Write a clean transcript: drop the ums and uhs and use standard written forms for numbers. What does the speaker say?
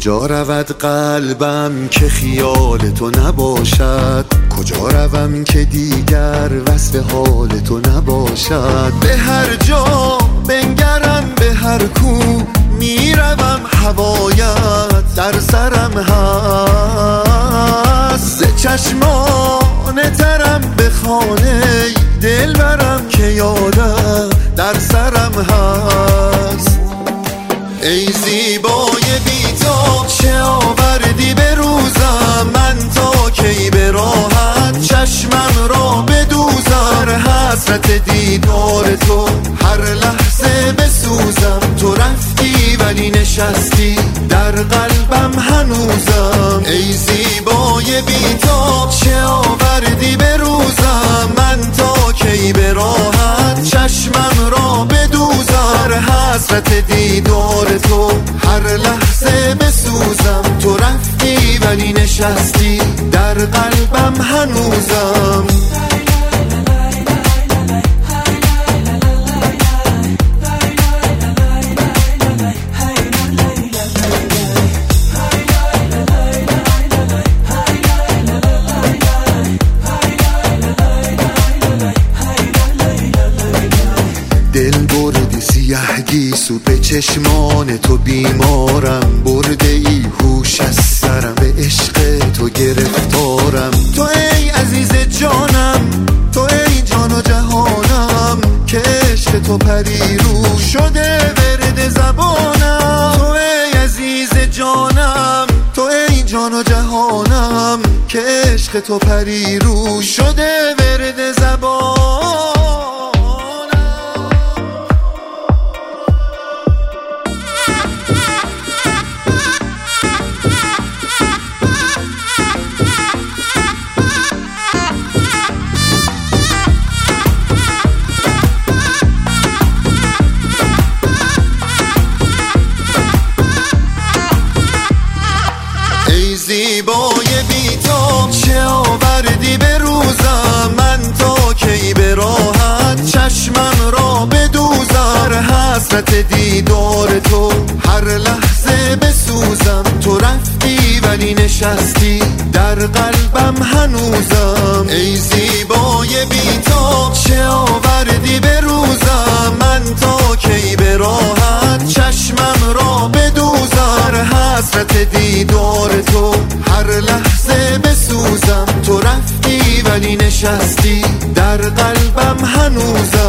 کجا رود قلبم که خیال تو نباشد؟ کجا روم که دیگر وصف حال تو نباشد؟ به هر جا بنگرم به هر کو میروم هوایت در سرم هست. ز چشمان ترم به خانه دل برم که یادم در سرم هست. ای زیبای بی‌تاب چه آوردی به روزم، من تا کی به راحت چشمم را بدوزم. حسرت دیدار تو هر لحظه بسوزم. تو رفتی ولی نشستی در قلبم هنوزم. ای زیبای بی‌تاب چه آوردی به روزم، من تا کی به راحت چشمم را بدوزم. حسرت دیدار تو هر لحظه بسوزم. تو رفتی ولی نشستی در قلبم هنوزم. دل بردی سیه گیسو به چشمان تو بیمارم. برده ای هوش از سرم به عشق تو گرفتارم. تو ای عزیز جانم، تو ای جان و جهانم، که عشق تو پریرو شده ورد زبانم. تو ای عزیز جانم، تو ای جان و جهانم، که عشق تو پریرو شده ورد زبانم. زیبای بی‌تاب چه آوردی به روزم، من تا کی به راحت چشمم را بدوزم. حسرت دیدار تو هر لحظه بسوزم. تو رفتی ولی نشستی در قلبم هنوزم. ای زیبای بی‌تاب چه آوردی به روزم، من تا کی به راحت چشمم را بدوزم. حسرت دیدار تو هر لحظه بسوزم. تو رفتی ولی نشستی در قلبم هنوزم.